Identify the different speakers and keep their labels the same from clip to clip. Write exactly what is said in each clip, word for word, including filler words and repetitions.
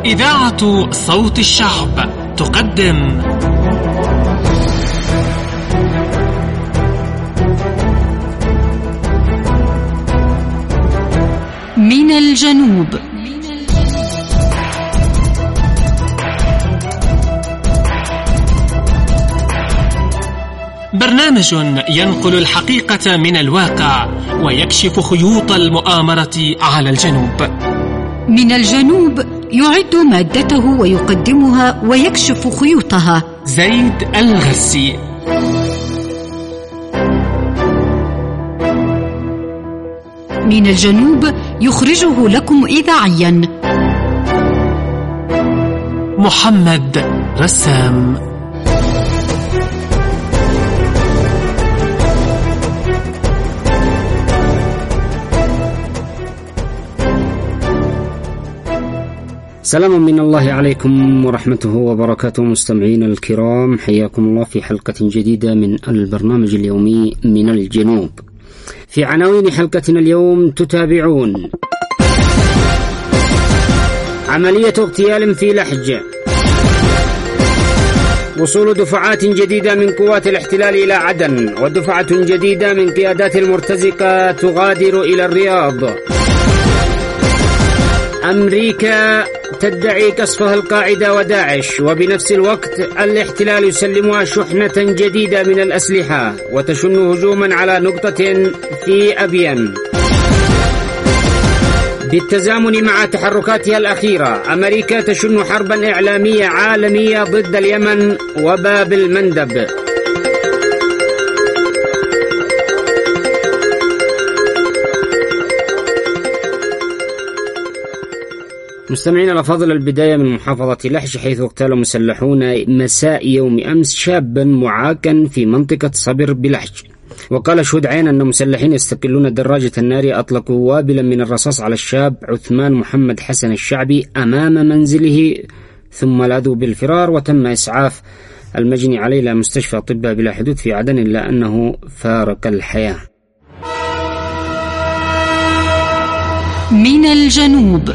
Speaker 1: إذاعة صوت الشعب تقدم
Speaker 2: من الجنوب.
Speaker 1: برنامج ينقل الحقيقة من الواقع ويكشف خيوط المؤامرة على الجنوب.
Speaker 2: من الجنوب يعد مادته ويقدمها ويكشف خيوطها
Speaker 1: زيد الغسي.
Speaker 2: من الجنوب يخرجه لكم إذاعيا
Speaker 1: محمد رسام.
Speaker 3: سلام من الله عليكم ورحمته وبركاته. مستمعين الكرام، حياكم الله في حلقة جديدة من البرنامج اليومي من الجنوب. في عناوين حلقتنا اليوم تتابعون: عملية اغتيال في لحج، وصول دفعات جديدة من قوات الاحتلال إلى عدن، ودفعة جديدة من قيادات المرتزقة تغادر إلى الرياض. أمريكا تدعي قصفها القاعدة وداعش، وبنفس الوقت الاحتلال يسلمها شحنة جديدة من الأسلحة وتشن هجوما على نقطة في أبين. بالتزامن مع تحركاتها الأخيرة، أمريكا تشن حربا إعلامية عالمية ضد اليمن وباب المندب. مستمعين الأفاضل، البداية من محافظة لحج، حيث اغتال مسلحون مساء يوم أمس شابا معاكا في منطقة صبر بلحج. وقال شهود عين أن مسلحين يستقلون دراجة النار أطلقوا وابلا من الرصاص على الشاب عثمان محمد حسن الشعبي أمام منزله، ثم لاذوا بالفرار، وتم إسعاف المجني عليه إلى مستشفى أطباء بلا حدود في عدن، إلا أنه فارق الحياة.
Speaker 2: من الجنوب.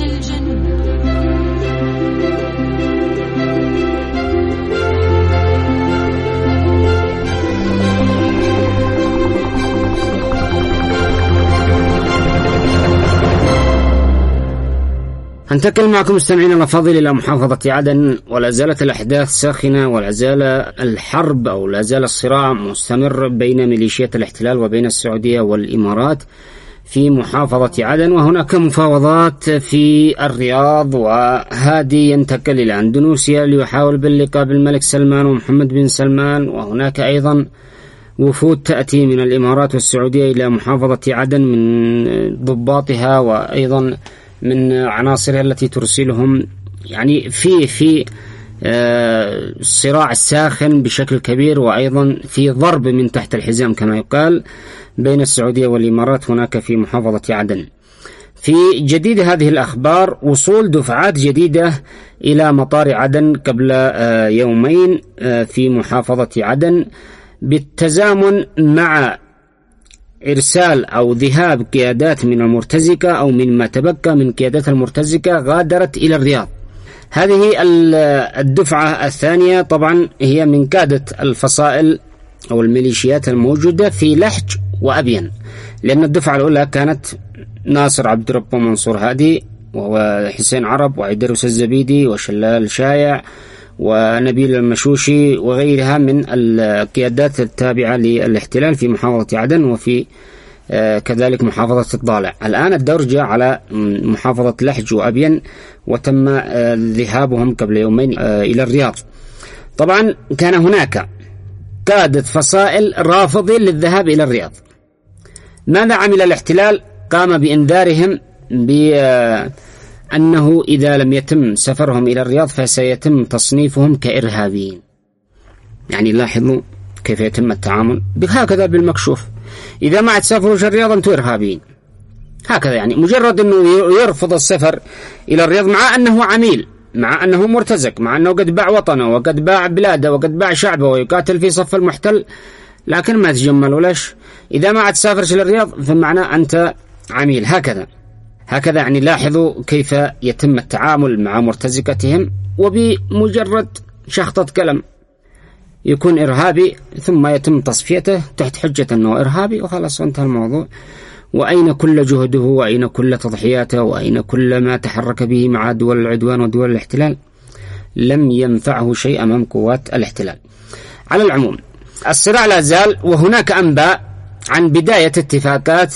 Speaker 3: هنتقل معكم مستمعين الأفاضل إلى محافظة عدن، ولا زالت الأحداث ساخنة، ولا زال الحرب أو لا زال الصراع مستمر بين ميليشيات الاحتلال وبين السعودية والإمارات في محافظة عدن. وهناك مفاوضات في الرياض، وهادي ينتقل إلى أندونيسيا ليحاول باللقاء بالملك سلمان ومحمد بن سلمان. وهناك أيضا وفود تأتي من الإمارات والسعودية إلى محافظة عدن من ضباطها وأيضا من عناصرها التي ترسلهم، يعني في في الصراع الساخن بشكل كبير، وأيضا في ضرب من تحت الحزام كما يقال بين السعودية والإمارات هناك في محافظة عدن. في جديد هذه الأخبار، وصول دفعات جديدة إلى مطار عدن قبل يومين في محافظة عدن، بالتزامن مع إرسال أو ذهاب قيادات من المرتزقة أو من ما تبقى من قيادات المرتزقة غادرت إلى الرياض. هذه الدفعة الثانية طبعا هي من قادة الفصائل أو الميليشيات الموجودة في لحج وأبين، لأن الدفعة الأولى كانت ناصر عبد رب ومنصور هادي وحسين عرب وعيدروس الزبيدي وشلال شايع ونبيل المشوشي وغيرها من القيادات التابعة للاحتلال في محافظة عدن وفي كذلك محافظة الضالع. الآن الدور جاء على محافظة لحج وأبين، وتم ذهابهم قبل يومين إلى الرياض. طبعا كان هناك قادة فصائل رافضين للذهاب إلى الرياض. ماذا عمل الاحتلال؟ قام بإنذارهم بأنه إذا لم يتم سفرهم إلى الرياض فسيتم تصنيفهم كإرهابيين. يعني لاحظوا كيف يتم التعامل هكذا بالمكشوف، إذا ما تسافروا الرياض أنتم إرهابيين، هكذا. يعني مجرد أنه يرفض السفر إلى الرياض مع أنه عميل، مع أنه مرتزق، مع أنه قد باع وطنه وقد باع بلاده وقد باع شعبه ويقاتل في صف المحتل، لكن ما تجملوا. ليش؟ إذا ما تسافرش للرياض فمعنى أنت عميل، هكذا. هكذا يعني لاحظوا كيف يتم التعامل مع مرتزقتهم، وبمجرد شخطة قلم يكون إرهابي ثم يتم تصفيته تحت حجة أنه إرهابي وخلاص انتهى الموضوع. وأين كل جهده وأين كل تضحياته وأين كل ما تحرك به مع دول العدوان ودول الاحتلال؟ لم ينفعه شيء أمام قوات الاحتلال. على العموم الصراع لا زال، وهناك أنباء عن بداية اتفاقات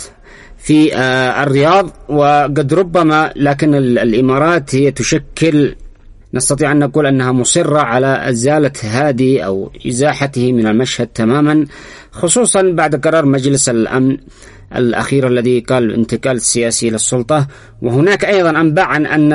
Speaker 3: في الرياض، وقد ربما لكن الإمارات هي تشكل، نستطيع أن نقول أنها مصرة على إزالة هادي أو إزاحته من المشهد تماما، خصوصا بعد قرار مجلس الأمن الأخير الذي قال الانتقال السياسي للسلطة. وهناك أيضا أنباء عن أن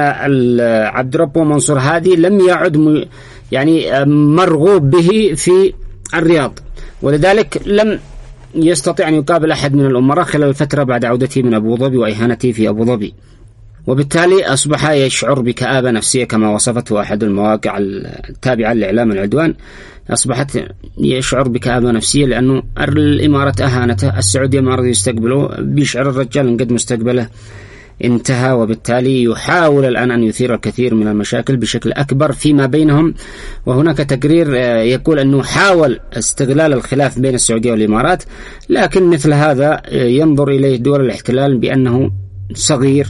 Speaker 3: عبد ربه منصور هادي لم يعد يعني مرغوب به في الرياض، ولذلك لم يستطيع أن يقابل أحد من الأمراء خلال الفترة بعد عودته من أبو ظبي وإهانته في أبو ظبي، وبالتالي أصبح يشعر بكآبة نفسية كما وصفته أحد المواقع التابعة لإعلام العدوان. أصبحت يشعر بكآبة نفسية لأنه الإمارات أهانته، السعودية ما رضي يستقبله، بيشعر الرجال أن قد مستقبله انتهى، وبالتالي يحاول الآن أن يثير الكثير من المشاكل بشكل أكبر فيما بينهم. وهناك تقرير يقول أنه حاول استغلال الخلاف بين السعودية والإمارات، لكن مثل هذا ينظر إليه دول الاحتلال بأنه صغير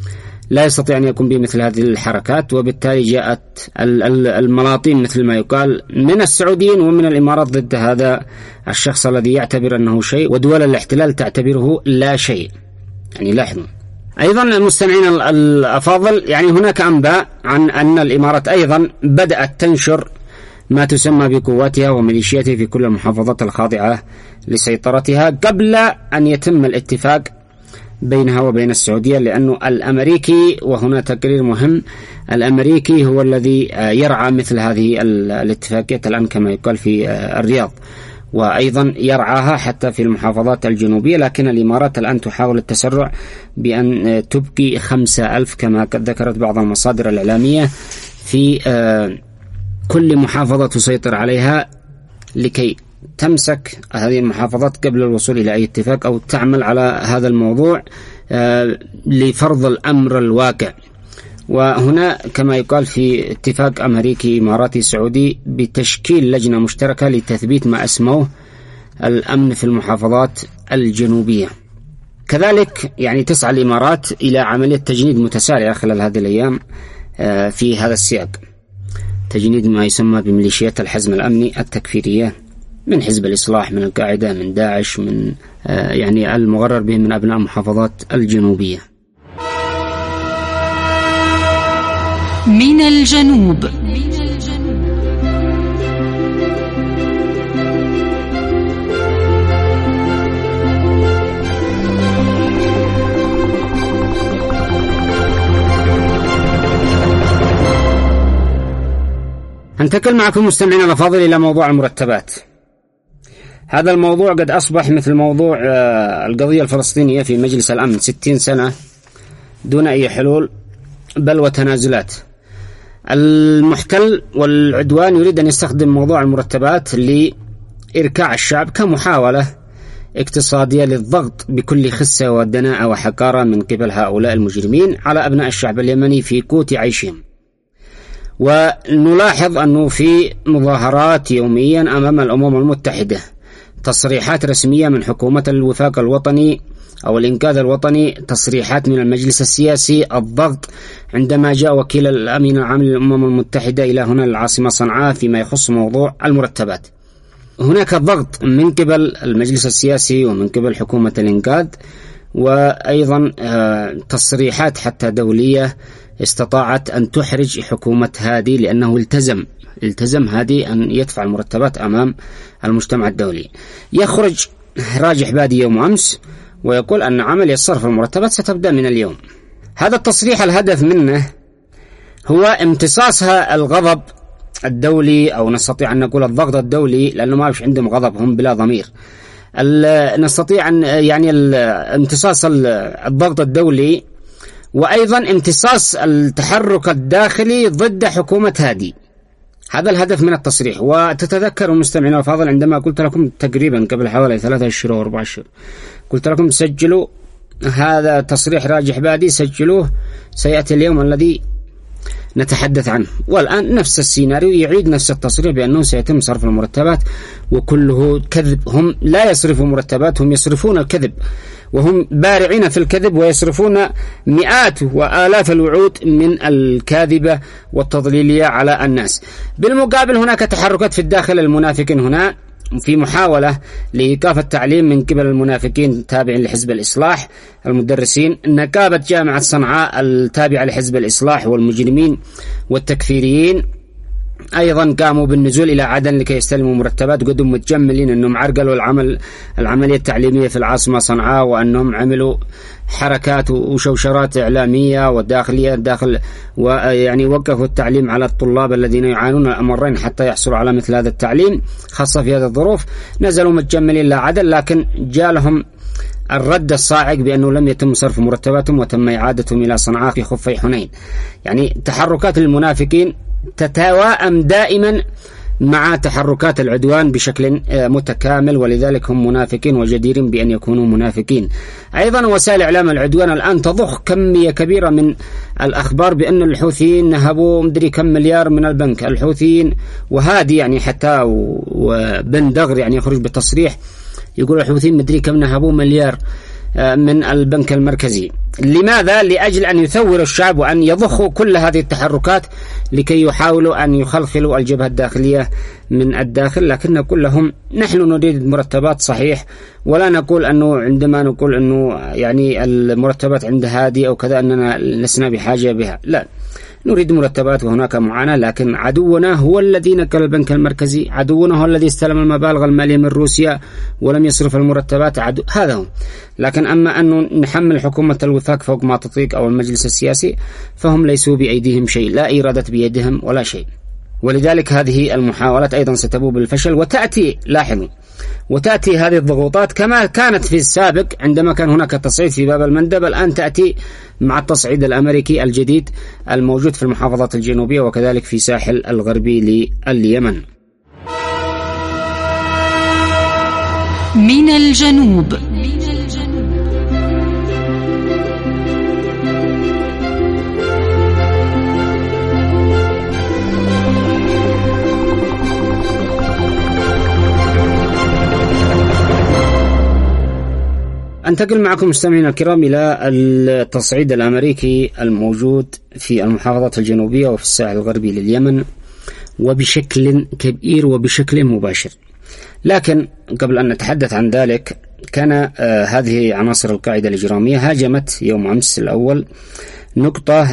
Speaker 3: لا يستطيع أن يكون بمثل هذه الحركات، وبالتالي جاءت الملاطين مثل ما يقال من السعوديين ومن الإمارات ضد هذا الشخص الذي يعتبر أنه شيء ودول الاحتلال تعتبره لا شيء. يعني لاحظوا أيضا المستمعين الأفاضل، يعني هناك أنباء عن أن الإمارات أيضا بدأت تنشر ما تسمى بقواتها وميليشياتها في كل المحافظات الخاضعة لسيطرتها قبل أن يتم الاتفاق بينها وبين السعودية، لأنه الأمريكي، وهنا تقرير مهم، الأمريكي هو الذي يرعى مثل هذه الاتفاقية الآن كما يقال في الرياض، وأيضا يرعاها حتى في المحافظات الجنوبية. لكن الإمارات الآن تحاول التسرع بأن تبقي خمسة ألف كما قد ذكرت بعض المصادر الإعلامية في كل محافظة تسيطر عليها لكي تمسك هذه المحافظات قبل الوصول إلى أي اتفاق، أو تعمل على هذا الموضوع لفرض الأمر الواقع. وهنا كما يقال في اتفاق أمريكي إماراتي سعودي بتشكيل لجنة مشتركة لتثبيت ما اسموه الأمن في المحافظات الجنوبية. كذلك يعني تسعى الإمارات إلى عملية تجنيد متسارعة خلال هذه الأيام في هذا السياق، تجنيد ما يسمى بميليشيات الحزم الأمني التكفيرية من حزب الإصلاح، من القاعدة، من داعش، من يعني المغرر بهم من أبناء المحافظات الجنوبية.
Speaker 2: من الجنوب.
Speaker 3: أنتقل معكم مستمعين الأفاضل إلى موضوع المرتبات. هذا الموضوع قد أصبح مثل موضوع القضية الفلسطينية في مجلس الأمن، ستين سنة دون أي حلول بل وتنازلات. المحتل والعدوان يريد أن يستخدم موضوع المرتبات لإركاع الشعب كمحاولة اقتصادية للضغط بكل خسة ودناءة وحقارة من قبل هؤلاء المجرمين على أبناء الشعب اليمني في قوت عيشهم. ونلاحظ أنه في مظاهرات يوميا أمام الأمم المتحدة، تصريحات رسمية من حكومة الوفاق الوطني أو الإنقاذ الوطني، تصريحات من المجلس السياسي، الضغط عندما جاء وكيل الأمين العام للأمم المتحدة إلى هنا العاصمة صنعاء فيما يخص موضوع المرتبات. هناك ضغط من قبل المجلس السياسي ومن قبل حكومة الإنقاذ، وأيضا تصريحات حتى دولية استطاعت أن تحرج حكومة هادي، لأنه التزم التزم هادي أن يدفع المرتبات أمام المجتمع الدولي. يخرج راجح بادي يوم أمس ويقول أن عملية صرف المرتبات ستبدأ من اليوم. هذا التصريح الهدف منه هو امتصاصها الغضب الدولي، أو نستطيع أن نقول الضغط الدولي، لأنه ما فيش عندهم غضب، هم بلا ضمير. نستطيع أن يعني امتصاص الضغط الدولي، وأيضا امتصاص التحرك الداخلي ضد حكومة هادي. هذا الهدف من التصريح. وتتذكروا مستمعين الفاضل عندما قلت لكم تقريبا قبل حوالي ثلاثة أشهر أو أربعة أشهر، قلت لكم سجلوا هذا تصريح راجح بادي، سجلوه، سيأتي اليوم الذي نتحدث عنه. والآن نفس السيناريو، يعيد نفس التصريح بأنه سيتم صرف المرتبات وكله كذب. هم لا يصرفوا مرتبات، هم يصرفون الكذب، وهم بارعين في الكذب ويصرفون مئات وآلاف الوعود من الكاذبة والتضليلية على الناس. بالمقابل هناك تحركات في الداخل المنافقين هنا في محاولة لإيقاف التعليم من قبل المنافقين تابعين لحزب الإصلاح المدرسين. نقابة جامعة صنعاء التابعة لحزب الإصلاح والمجرمين والتكفيريين أيضا قاموا بالنزول إلى عدن لكي يستلموا مرتبات، وقدم متجملين أنهم عرقلوا العمل العملية التعليمية في العاصمة صنعاء، وأنهم عملوا حركات وشوشرات إعلامية وداخلية داخل، ويعني وقفوا التعليم على الطلاب الذين يعانون الأمرين حتى يحصلوا على مثل هذا التعليم، خاصة في هذه الظروف. نزلوا متجملين إلى عدن، لكن جاء لهم الرد الصاعق بأنه لم يتم صرف مرتباتهم وتم إعادتهم إلى صنعاء في خفي حنين. يعني تحركات المنافقين تتوائم دائما مع تحركات العدوان بشكل متكامل، ولذلك هم منافقين وجديرين بأن يكونوا منافقين. أيضا وسائل إعلام العدوان الآن تضخ كمية كبيرة من الأخبار بأن الحوثيين نهبوا مدري كم مليار من البنك. الحوثيين وهادي يعني حتى وبن دغر يعني يخرج بتصريح يقول الحوثيين مدري كم نهبوا مليار من البنك المركزي. لماذا؟ لأجل أن يثوروا الشعب وأن يضخوا كل هذه التحركات لكي يحاولوا أن يخلخلوا الجبهة الداخلية من الداخل. لكن نقول لهم نحن نريد مرتبات صحيح، ولا نقول أنه عندما نقول أنه يعني المرتبات عند هادي أو كذا أننا لسنا بحاجة بها، لا، نريد مرتبات وهناك معاناة. لكن عدونا هو الذي نقل البنك المركزي، عدونا هو الذي استلم المبالغ المالية من روسيا ولم يصرف المرتبات، عدو هذا هو. لكن أما أن نحمل حكومة الوفاق فوق ما تطيق أو المجلس السياسي فهم ليسوا بأيديهم شيء، لا إرادة بيدهم ولا شيء. ولذلك هذه المحاولات أيضا ستبوء بالفشل، وتأتي لاحظوا وتأتي هذه الضغوطات كما كانت في السابق عندما كان هناك تصعيد في باب المندب، الآن تأتي مع التصعيد الأمريكي الجديد الموجود في المحافظات الجنوبية وكذلك في ساحل الغربي لليمن.
Speaker 2: من الجنوب.
Speaker 3: أنتقل معكم مستمعينا الكرام إلى التصعيد الأمريكي الموجود في المحافظات الجنوبية وفي الساحل الغربي لليمن، وبشكل كبير وبشكل مباشر. لكن قبل أن نتحدث عن ذلك، كان آه هذه عناصر القاعدة الإجرامية هاجمت يوم أمس الأول نقطة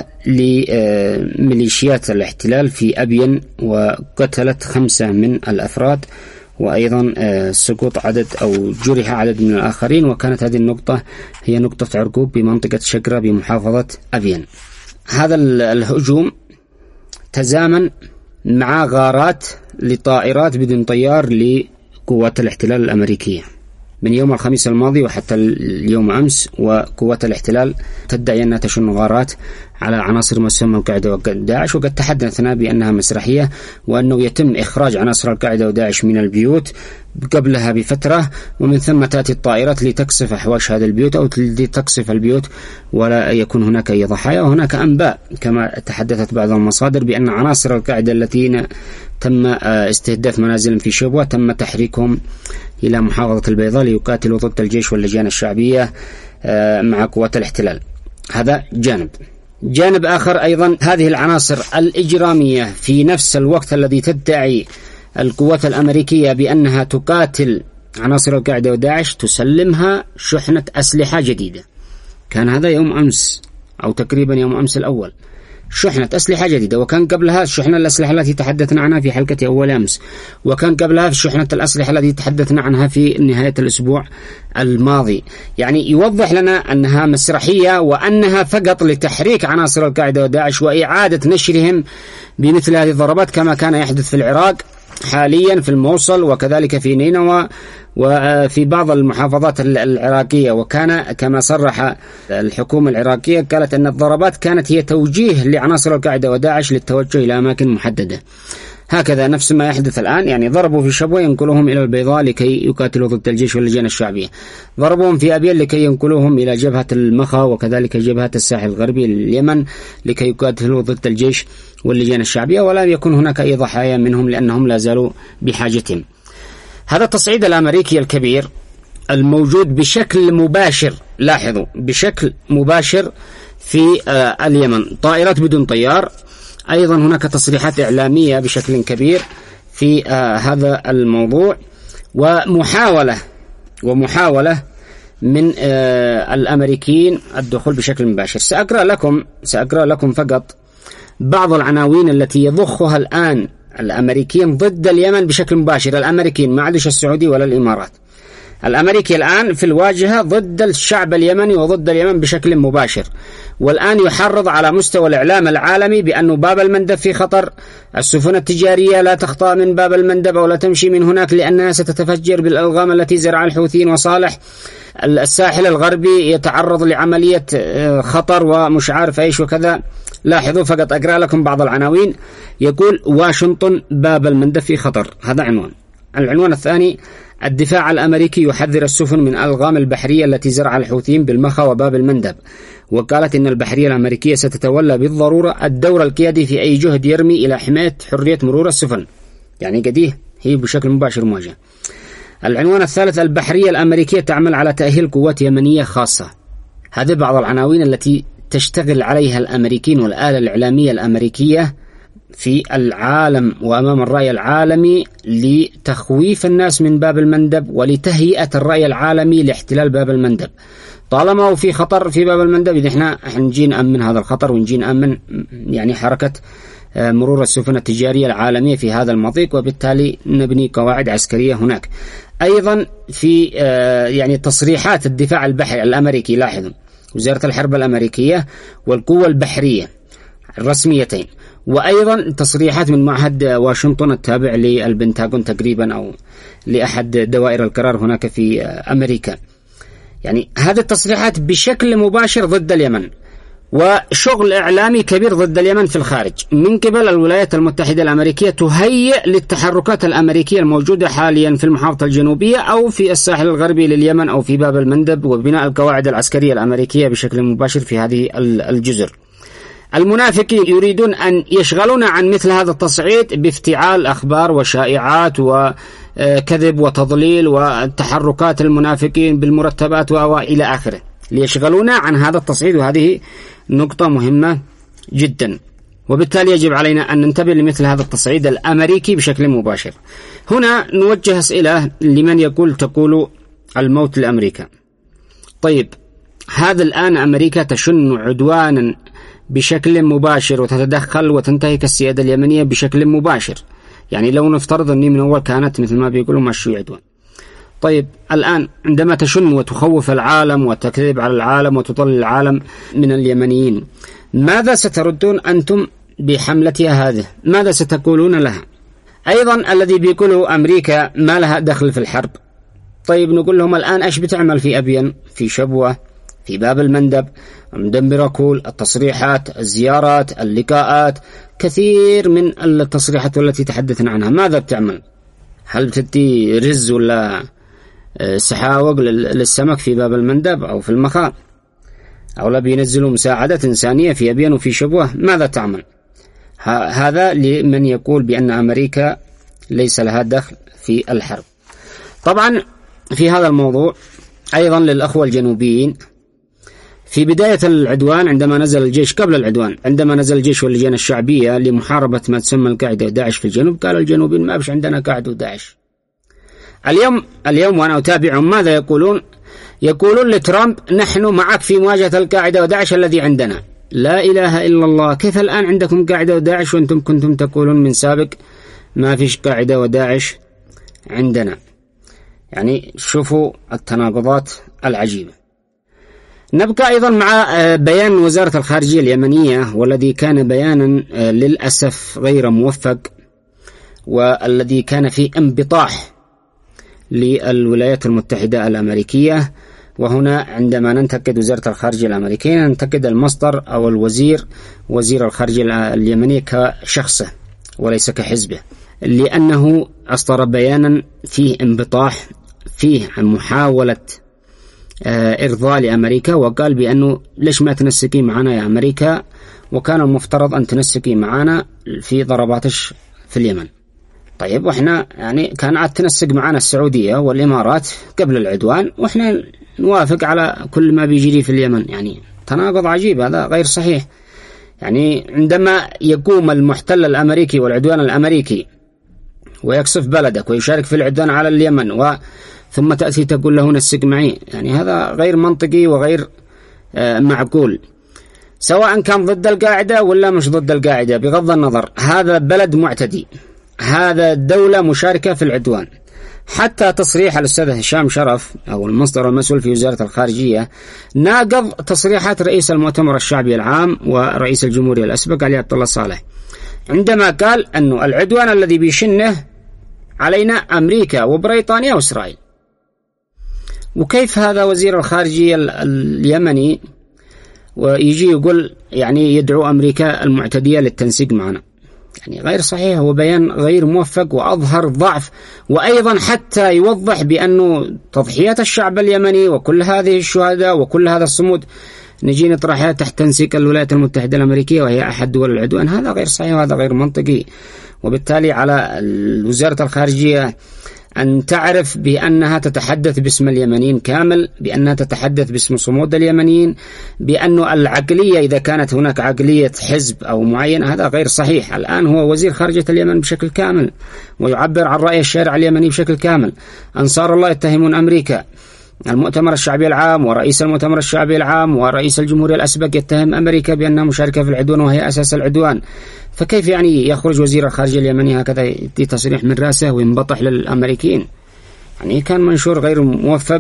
Speaker 3: لميليشيات الاحتلال في أبين، وقتلت خمسة من الأفراد، وأيضا سقوط عدد أو جرح عدد من الآخرين. وكانت هذه النقطة هي نقطة عرقوب بمنطقة شقرة بمحافظة أبين. هذا الهجوم تزامن مع غارات لطائرات بدون طيار لقوات الاحتلال الأمريكية من يوم الخميس الماضي وحتى اليوم أمس، وقوات الاحتلال تدعي أنها تشن غارات على عناصر مسمى القاعدة وداعش، وقد تحدثنا بأنها مسرحية، وأنه يتم إخراج عناصر القاعدة وداعش من البيوت قبلها بفترة، ومن ثم تأتي الطائرات لتقصف أحواش هذه البيوت أو لتقصف البيوت ولا يكون هناك أي ضحايا. وهناك أنباء كما تحدثت بعض المصادر بأن عناصر القاعدة التي تم استهداف منازل في شبوة تم تحريكهم إلى محافظة البيضاء ليقاتلوا ضد الجيش واللجان الشعبية مع قوات الاحتلال. هذا جانب. جانب آخر أيضا هذه العناصر الإجرامية في نفس الوقت الذي تدعي القوات الأمريكية بأنها تقاتل عناصر القاعدة وداعش تسلمها شحنة أسلحة جديدة. كان هذا يوم أمس أو تقريبا يوم أمس الأول، شحنة أسلحة جديدة. وكان قبلها شحنة الأسلحة التي تحدثنا عنها في حلقة أول أمس، وكان قبلها شحنة الأسلحة التي تحدثنا عنها في نهاية الأسبوع الماضي. يعني يوضح لنا أنها مسرحية، وأنها فقط لتحريك عناصر القاعدة وداعش وإعادة نشرهم بمثل هذه الضربات كما كان يحدث في العراق حاليا في الموصل وكذلك في نينوى وفي بعض المحافظات العراقية. وكان كما صرح الحكومة العراقية قالت أن الضربات كانت هي توجيه لعناصر القاعدة وداعش للتوجه إلى أماكن محددة. هكذا نفس ما يحدث الآن، يعني ضربوا في شبوة ينقلوهم إلى البيضاء لكي يقاتلوا ضد الجيش واللجان الشعبية، ضربوهم في أبيان لكي ينقلوهم إلى جبهة المخا وكذلك جبهة الساحل الغربي لليمن لكي يقاتلوا ضد الجيش واللجان الشعبية، ولا يكون هناك أي ضحايا منهم لأنهم لا زالوا بحاجتهم. هذا التصعيد الأمريكي الكبير الموجود بشكل مباشر، لاحظوا بشكل مباشر في آه اليمن، طائرات بدون طيار، أيضا هناك تصريحات إعلامية بشكل كبير في آه هذا الموضوع، ومحاولة ومحاولة من آه الأمريكيين الدخول بشكل مباشر. سأقرأ لكم سأقرأ لكم فقط بعض العناوين التي يضخها الآن الأمريكيين ضد اليمن بشكل مباشر. الأمريكيين ما عادش السعودي ولا الإمارات، الأمريكي الآن في الواجهة ضد الشعب اليمني وضد اليمن بشكل مباشر، والآن يحرض على مستوى الإعلام العالمي بأن باب المندب في خطر، السفن التجارية لا تخطأ من باب المندب أو لا تمشي من هناك لأنها ستتفجر بالألغام التي زرع الحوثيين وصالح، الساحل الغربي يتعرض لعملية خطر ومش عارف ايش وكذا. لاحظوا فقط أقرأ لكم بعض العناوين. يقول واشنطن باب المندب في خطر، هذا عنوان. العنوان الثاني: الدفاع الأمريكي يحذر السفن من الألغام البحرية التي زرع الحوثيين بالمخا وباب المندب، وقالت إن البحرية الأمريكية ستتولى بالضرورة الدور القيادي في أي جهد يرمي إلى حماية حرية مرور السفن، يعني قديه هي بشكل مباشر مواجهة. العنوان الثالث: البحرية الأمريكية تعمل على تأهيل قوات يمنية خاصة. هذه بعض العناوين التي تشتغل عليها الأمريكيين والآلة الإعلامية الأمريكية في العالم وأمام الرأي العالمي لتخويف الناس من باب المندب ولتهيئة الرأي العالمي لاحتلال باب المندب. طالما هو في خطر في باب المندب إذا احنا نجي نأمن هذا الخطر ونجي نأمن يعني حركة مرور السفن التجارية العالمية في هذا المضيق، وبالتالي نبني قواعد عسكرية هناك. أيضا في يعني تصريحات الدفاع البحري الأمريكي، لاحظوا وزارة الحرب الأمريكية والقوة البحرية الرسميتين، وأيضا تصريحات من معهد واشنطن التابع للبنتاغون تقريبا أو لأحد دوائر القرار هناك في أمريكا. يعني هذه التصريحات بشكل مباشر ضد اليمن، وشغل إعلامي كبير ضد اليمن في الخارج من قبل الولايات المتحدة الأمريكية تهيئ للتحركات الأمريكية الموجودة حاليا في المحافظة الجنوبية أو في الساحل الغربي لليمن أو في باب المندب، وبناء القواعد العسكرية الأمريكية بشكل مباشر في هذه الجزر. المنافقين يريدون أن يشغلونا عن مثل هذا التصعيد بافتعال أخبار وشائعات وكذب وتضليل وتحركات المنافقين بالمرتبات وإلى آخره، ليشغلونا عن هذا التصعيد، وهذه نقطة مهمة جدا. وبالتالي يجب علينا أن ننتبه لمثل هذا التصعيد الأمريكي بشكل مباشر. هنا نوجه أسئلة لمن يقول تقول الموت لأمريكا. طيب، هذا الآن أمريكا تشن عدوانا بشكل مباشر وتتدخل وتنتهك السيادة اليمنية بشكل مباشر. يعني لو نفترض أني من أول كانت مثل ما بيقولوا مشروع عدوان. طيب، الآن عندما تشن وتخوف العالم وتكذب على العالم وتضل العالم من اليمنيين، ماذا ستردون أنتم بحملتها هذه؟ ماذا ستقولون لها؟ أيضا الذي بيقولوا أمريكا ما لها دخل في الحرب. طيب، نقول لهم الآن إيش بتعمل في أبين، في شبوة، في باب المندب، مدمرة كول، التصريحات، الزيارات، اللقاءات، كثير من التصريحات التي تحدثنا عنها. ماذا بتعمل؟ هل بتدي رز ولا سحاوق للسمك في باب المندب أو في المخا، أو لا بينزلوا مساعدة إنسانية في أبين وفي شبوة؟ ماذا تعمل؟ هذا لمن يقول بأن أمريكا ليس لها دخل في الحرب. طبعا في هذا الموضوع أيضا للأخوة الجنوبيين، في بداية العدوان عندما نزل الجيش، قبل العدوان عندما نزل الجيش واللجان الشعبية لمحاربة ما تسمى القاعدة وداعش في الجنوب، قال الجنوبيين ما بش عندنا قاعدة وداعش. اليوم اليوم وأنا أتابعهم ماذا يقولون؟ يقولون لترامب نحن معك في مواجهة القاعدة وداعش الذي عندنا. لا إله إلا الله، كيف الآن عندكم قاعدة وداعش وأنتم كنتم تقولون من سابق ما فيش قاعدة وداعش عندنا؟ يعني شوفوا التناقضات العجيبة. نبقى أيضا مع بيان وزارة الخارجية اليمنية، والذي كان بيانا للأسف غير موفق، والذي كان فيه انبطاح للولايات المتحدة الأمريكية. وهنا عندما ننتقد وزارة الخارجية الأمريكية ننتقد المصدر أو الوزير، وزير الخارجية اليمنية كشخصه وليس كحزبه، لأنه أصدر بيانا فيه انبطاح، فيه محاولة إرضاء لأمريكا، وقال بأنه ليش ما تنسقي معنا يا أمريكا، وكان المفترض أن تنسقي معنا في ضرباتش في اليمن. طيب وإحنا يعني كان عاد تنسق معنا السعودية والإمارات قبل العدوان، وإحنا نوافق على كل ما بيجري في اليمن. يعني تناقض عجيب، هذا غير صحيح. يعني عندما يقوم المحتل الأمريكي والعدوان الأمريكي ويقصف بلدك ويشارك في العدوان على اليمن، و ثم تأتي تقول له نسق معي، يعني هذا غير منطقي وغير آه معقول، سواء كان ضد القاعدة ولا مش ضد القاعدة. بغض النظر، هذا بلد معتدي، هذا دولة مشاركة في العدوان. حتى تصريح الأستاذ هشام شرف أو المصدر المسؤول في وزارة الخارجية ناقض تصريحات رئيس المؤتمر الشعبي العام ورئيس الجمهورية الأسبق علي عبد الله صالح، عندما قال أنه العدوان الذي بيشنه علينا أمريكا وبريطانيا وإسرائيل. وكيف هذا وزير الخارجية اليمني ويجي يقول يعني يدعو أمريكا المعتدية للتنسيق معنا؟ يعني غير صحيح، هو بيان غير موفق وأظهر ضعف، وأيضا حتى يوضح بأنه تضحيات الشعب اليمني وكل هذه الشهداء وكل هذا الصمود نجي نطرحها تحت تنسيق الولايات المتحدة الأمريكية وهي أحد دول العدوان. هذا غير صحيح وهذا غير منطقي. وبالتالي على وزارة الخارجية أن تعرف بأنها تتحدث باسم اليمنيين كامل، بأنها تتحدث باسم صمود اليمنيين، بأن العقلية إذا كانت هناك عقلية حزب أو معين هذا غير صحيح. الآن هو وزير خارجية اليمن بشكل كامل ويعبر عن رأي الشارع اليمني بشكل كامل. أنصار الله يتهمون أمريكا، المؤتمر الشعبي العام ورئيس المؤتمر الشعبي العام ورئيس الجمهورية الأسبق يتهم أمريكا بأنها مشاركة في العدوان وهي أساس العدوان. فكيف يعني يخرج وزير الخارجية اليمني هكذا يدي تصريح من رأسه وينبطح للأمريكيين؟ يعني كان منشور غير موفق،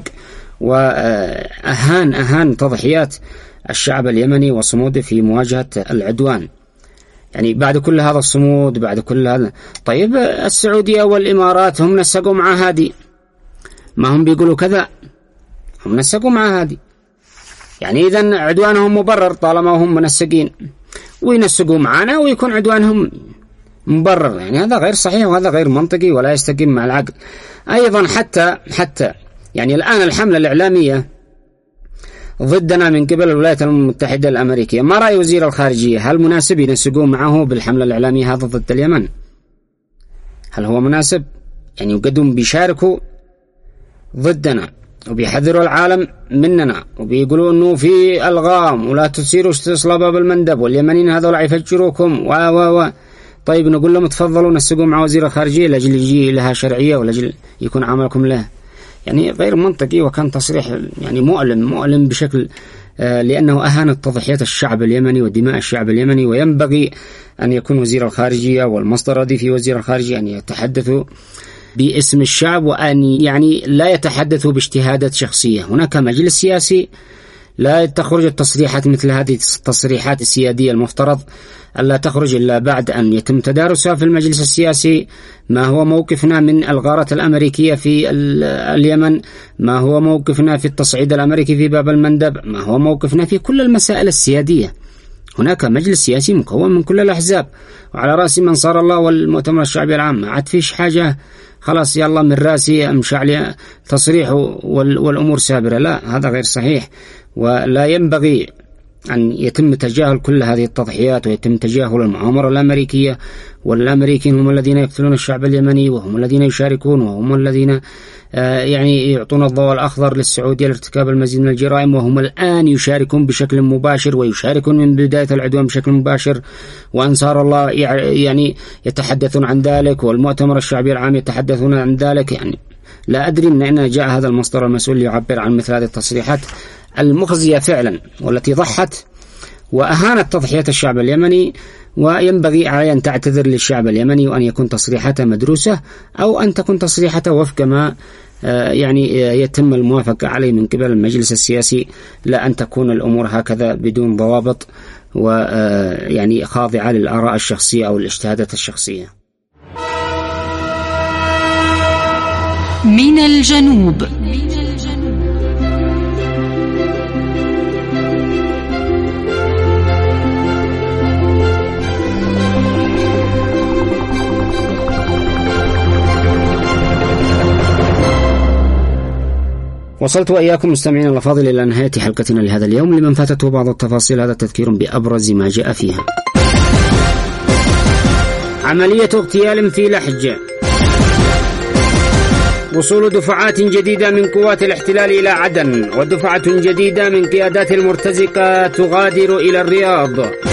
Speaker 3: وأهان أهان تضحيات الشعب اليمني وصموده في مواجهة العدوان. يعني بعد كل هذا الصمود، بعد كل هذا، طيب السعودية والإمارات هم نسقوا مع هادي، ما هم بيقولوا كذا؟ هم نسقوا مع هادي، يعني إذن عدوانهم مبرر طالما هم منسقين، وينسقوا معنا ويكون عدوانهم مبرر. يعني هذا غير صحيح وهذا غير منطقي ولا يستقيم مع العقل. أيضا حتى حتى يعني الآن الحملة الإعلامية ضدنا من قبل الولايات المتحدة الأمريكية، ما رأي وزير الخارجية؟ هل مناسب ينسقوا معه بالحملة الإعلامية هذا ضد اليمن؟ هل هو مناسب؟ يعني وقدهم بيشاركوا ضدنا وبيحذروا العالم مننا وبيقولوا انه في الغام ولا تسيروا استصلاب باب المندب واليمنيين هذول يفجروكم و و و طيب نقول لهم تفضلوا نسقوا مع وزير الخارجية لاجل يجي لها شرعية ولاجل يكون عملكم له. يعني غير منطقي، وكان تصريح يعني مؤلم مؤلم بشكل آه لأنه أهانت تضحيات الشعب اليمني ودماء الشعب اليمني. وينبغي أن يكون وزير الخارجية والمصدر الذي في وزير الخارجية أن يتحدثوا باسم الشعب، وأن يعني لا يتحدثوا باجتهادات شخصية. هناك مجلس سياسي، لا تخرج التصريحات مثل هذه التصريحات السيادية المفترض ألا تخرج إلا بعد أن يتم تدارسها في المجلس السياسي. ما هو موقفنا من الغارة الأمريكية في اليمن، ما هو موقفنا في التصعيد الأمريكي في باب المندب، ما هو موقفنا في كل المسائل السيادية. هناك مجلس سياسي مكون من كل الأحزاب، وعلى رأس من صار الله والمؤتمر الشعبي العام. ما عاد فيش حاجة خلاص يلا من راسي أمشي عليه تصريح والأمور سابرة. لا، هذا غير صحيح، ولا ينبغي أن يتم تجاهل كل هذه التضحيات ويتم تجاهل المؤامرة الأمريكية. والأمريكيين هم الذين يقتلون الشعب اليمني، وهم الذين يشاركون، وهم الذين آه يعني يعطون الضوء الأخضر للسعودية لارتكاب المزيد من الجرائم، وهم الآن يشاركون بشكل مباشر ويشاركون من بداية العدوان بشكل مباشر. وأنصار الله يعني يتحدثون عن ذلك، والمؤتمر الشعبي العام يتحدثون عن ذلك. يعني لا أدري من أين جاء هذا المصدر المسؤول يعبر عن مثل هذه التصريحات المخزية فعلا، والتي ضحت وأهانت تضحيات الشعب اليمني. وينبغي عليه أن تعتذر للشعب اليمني، وأن يكون تصريحاته مدروسة، أو أن تكون تصريحاته وفق ما يعني يتم الموافقة عليه من قبل المجلس السياسي، لا أن تكون الأمور هكذا بدون ضوابط ويعني خاضعة للآراء الشخصية أو الاجتهادات الشخصية.
Speaker 2: من الجنوب.
Speaker 3: وصلت وإياكم مستمعين الأفاضل إلى نهاية حلقتنا لهذا اليوم. لمن فاتته بعض التفاصيل هذا تذكير بأبرز ما جاء فيها. عملية اغتيال في لحج. وصول دفعات جديدة من قوات الاحتلال إلى عدن، ودفعة جديدة من قيادات المرتزقة تغادر إلى الرياض.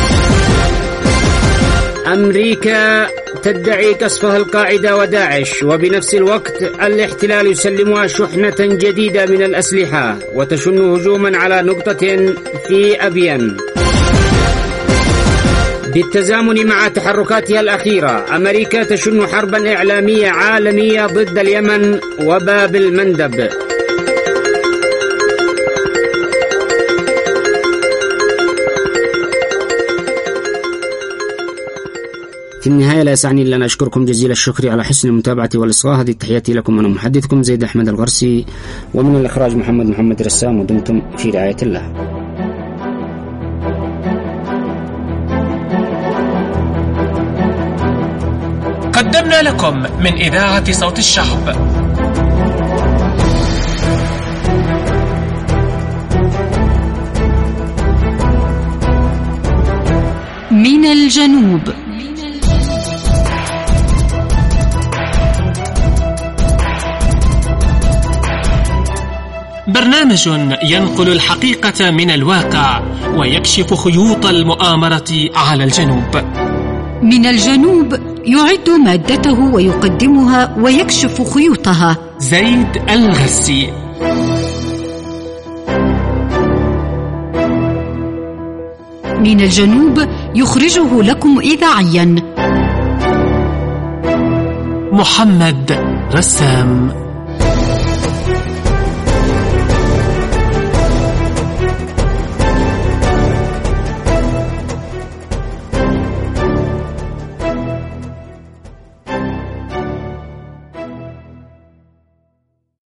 Speaker 3: أمريكا تدعي قصفها القاعدة وداعش، وبنفس الوقت الاحتلال يسلمها شحنة جديدة من الأسلحة وتشن هجوما على نقطة في أبين. بالتزامن مع تحركاتها الأخيرة، أمريكا تشن حربا إعلامية عالمية ضد اليمن وباب المندب. في النهاية لا يسعني إلا أن أشكركم جزيل الشكر على حسن المتابعة والإصغاء. هذه تحياتي لكم، أنا محدثكم زيد أحمد الغرسي، ومن الإخراج محمد محمد رسام، ودمتم في رعاية الله.
Speaker 1: قدمنا لكم من إذاعة صوت الشعب
Speaker 2: من الجنوب.
Speaker 1: برنامج ينقل الحقيقة من الواقع ويكشف خيوط المؤامرة على الجنوب.
Speaker 2: من الجنوب يعد مادته ويقدمها ويكشف خيوطها
Speaker 1: زيد الغرسي.
Speaker 2: من الجنوب يخرجه لكم إذاعيا
Speaker 1: محمد رسام.